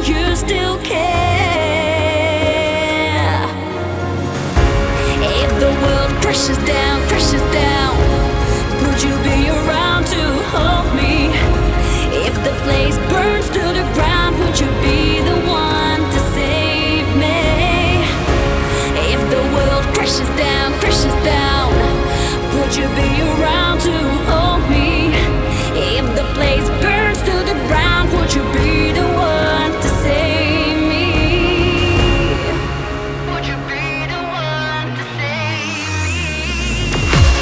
you still care? If the world crashes down, would you be around to hold me? If the place burns to the ground, would you be the one to save me? If the world crashes down, would you be around to hold me? If the place burns to the ground, would you be the one to save me? Would you be the one to save me?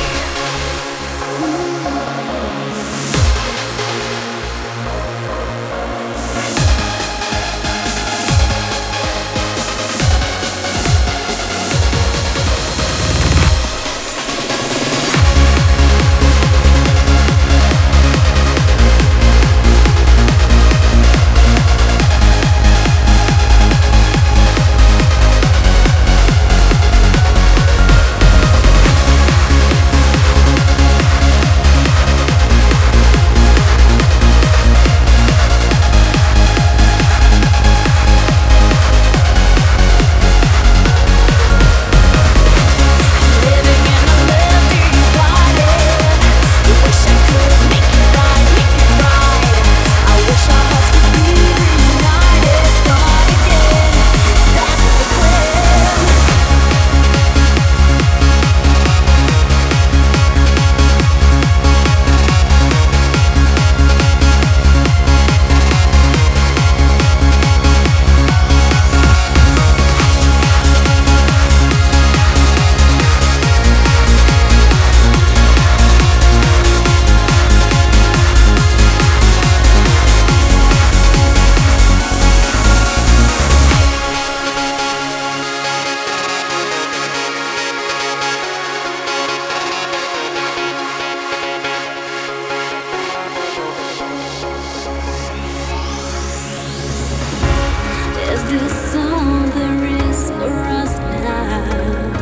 Is this all there is for us now?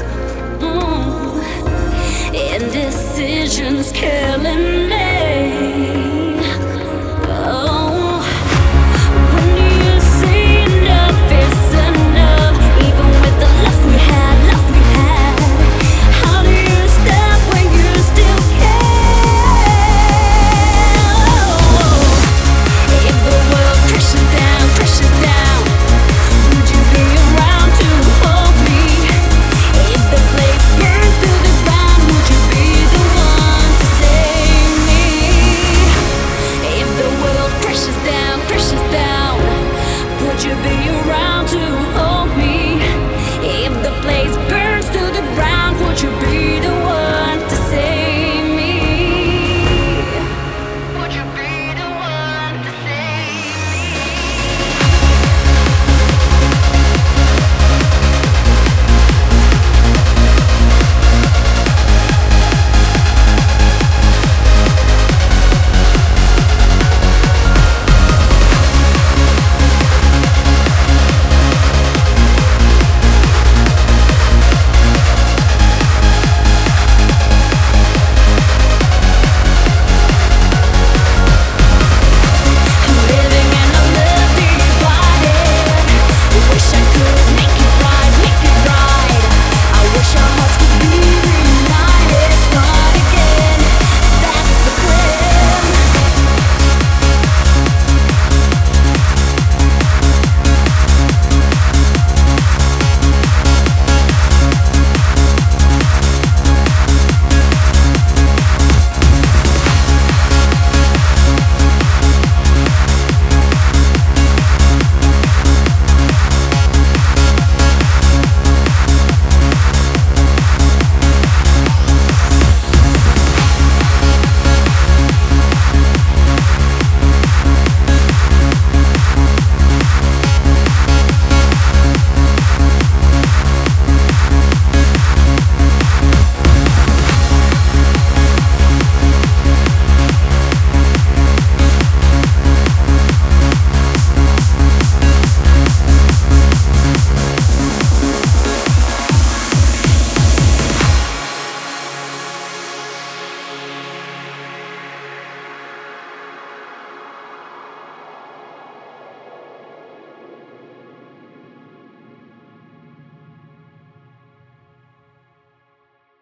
Indecision's killing me. Oh, when you say enough is enough, even with the love we had, how do you stop when you still care? If the world crashes down, would you be around to hold me? If the place burns to the ground, would you be the one to save me? If the world crashes down,